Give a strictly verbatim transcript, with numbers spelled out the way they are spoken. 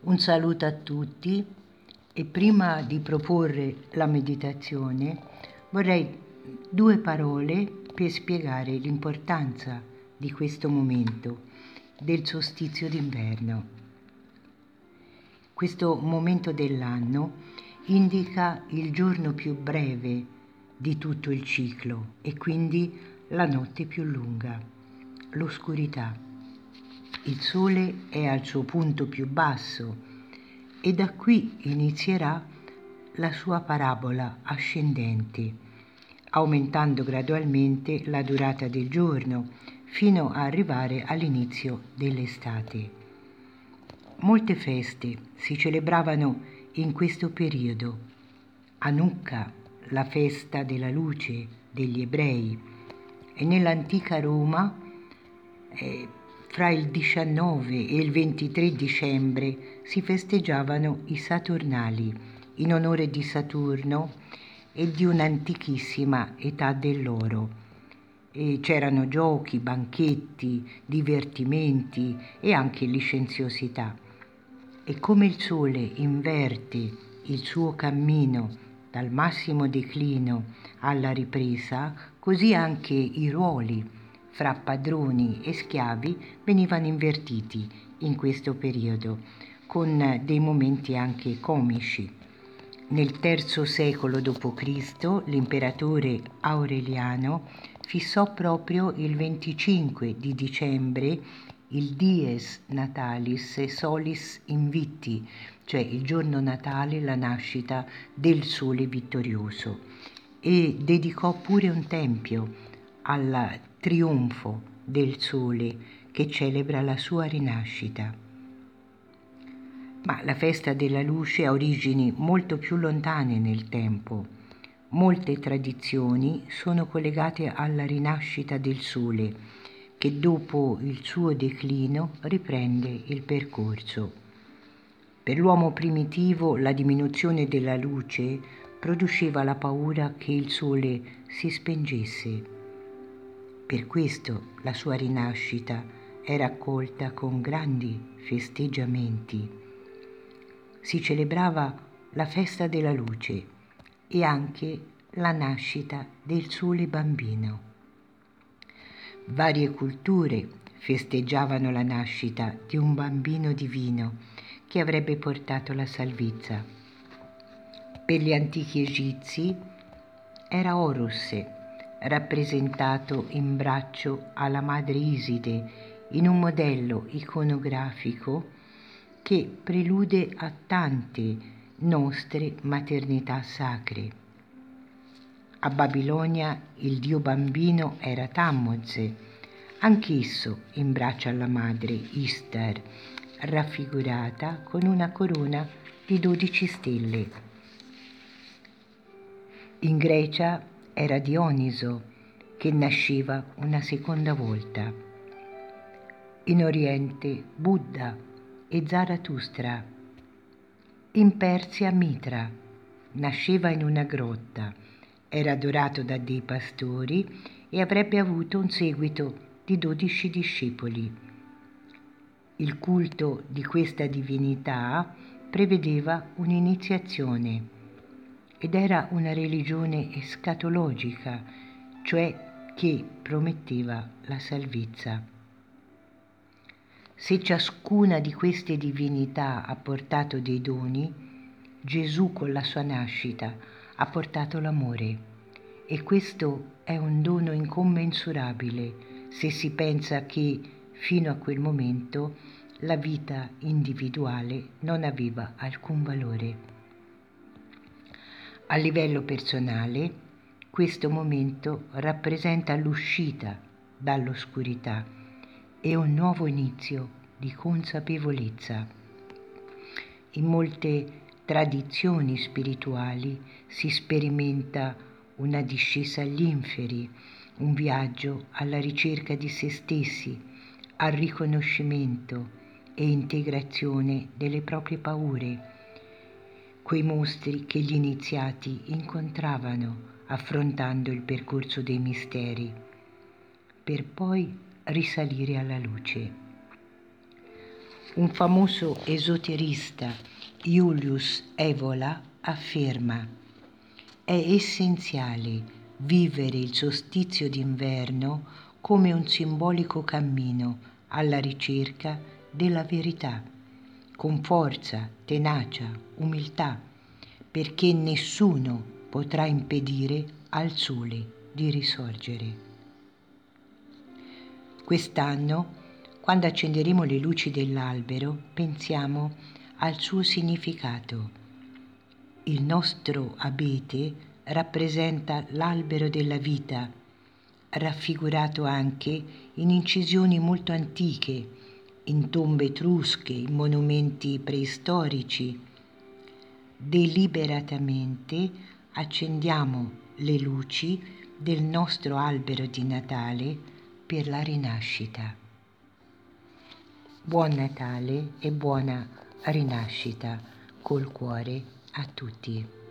Un saluto a tutti e prima di proporre la meditazione vorrei due parole per spiegare l'importanza di questo momento del solstizio d'inverno. Questo momento dell'anno indica il giorno più breve di tutto il ciclo e quindi la notte più lunga, l'oscurità. Il sole è al suo punto più basso e da qui inizierà la sua parabola ascendente, aumentando gradualmente la durata del giorno fino a arrivare all'inizio dell'estate. Molte feste si celebravano in questo periodo. Hanukkah, la festa della luce degli ebrei, e nell'antica Roma eh, fra il diciannove e il ventitré dicembre si festeggiavano i Saturnali in onore di Saturno e di un'antichissima età dell'oro. E c'erano giochi, banchetti, divertimenti e anche licenziosità. E come il Sole inverte il suo cammino dal massimo declino alla ripresa, così anche i ruoli fra padroni e schiavi venivano invertiti in questo periodo, con dei momenti anche comici. Nel terzo secolo dopo Cristo l'imperatore Aureliano fissò proprio il venticinque di dicembre il dies natalis solis invicti, cioè il giorno natale, la nascita del sole vittorioso, e dedicò pure un tempio al trionfo del sole che celebra la sua rinascita. Ma la festa della luce ha origini molto più lontane nel tempo. Molte tradizioni sono collegate alla rinascita del sole, che dopo il suo declino riprende il percorso. Per l'uomo primitivo la diminuzione della luce produceva la paura che il sole si spengesse. Per questo la sua rinascita era accolta con grandi festeggiamenti. Si celebrava la festa della luce e anche la nascita del sole bambino. Varie culture festeggiavano la nascita di un bambino divino che avrebbe portato la salvezza. Per gli antichi egizi era Horus, rappresentato in braccio alla madre Iside in un modello iconografico che prelude a tante nostre maternità sacre. A Babilonia il dio bambino era Tammuz, anch'esso in braccio alla madre Istar, raffigurata con una corona di dodici stelle. In Grecia era Dioniso, che nasceva una seconda volta. In Oriente Buddha e Zarathustra. In Persia Mitra nasceva in una grotta, era adorato da dei pastori e avrebbe avuto un seguito di dodici discepoli. Il culto di questa divinità prevedeva un'iniziazione ed era una religione escatologica, cioè che prometteva la salvezza. Se ciascuna di queste divinità ha portato dei doni, Gesù con la sua nascita ha portato l'amore, e questo è un dono incommensurabile se si pensa che fino a quel momento la vita individuale non aveva alcun valore. A livello personale, questo momento rappresenta l'uscita dall'oscurità e un nuovo inizio di consapevolezza. In molte tradizioni spirituali si sperimenta una discesa agli inferi, un viaggio alla ricerca di se stessi, al riconoscimento e integrazione delle proprie paure, quei mostri che gli iniziati incontravano affrontando il percorso dei misteri, per poi risalire alla luce. Un famoso esoterista, Julius Evola, afferma: è essenziale vivere il solstizio d'inverno come un simbolico cammino alla ricerca della verità, con forza, tenacia, umiltà, perché nessuno potrà impedire al sole di risorgere. Quest'anno, quando accenderemo le luci dell'albero, pensiamo al suo significato. Il nostro abete rappresenta l'albero della vita, raffigurato anche in incisioni molto antiche, in tombe etrusche, in monumenti preistorici. Deliberatamente accendiamo le luci del nostro albero di Natale per la rinascita. Buon Natale e buona rinascita col cuore a tutti.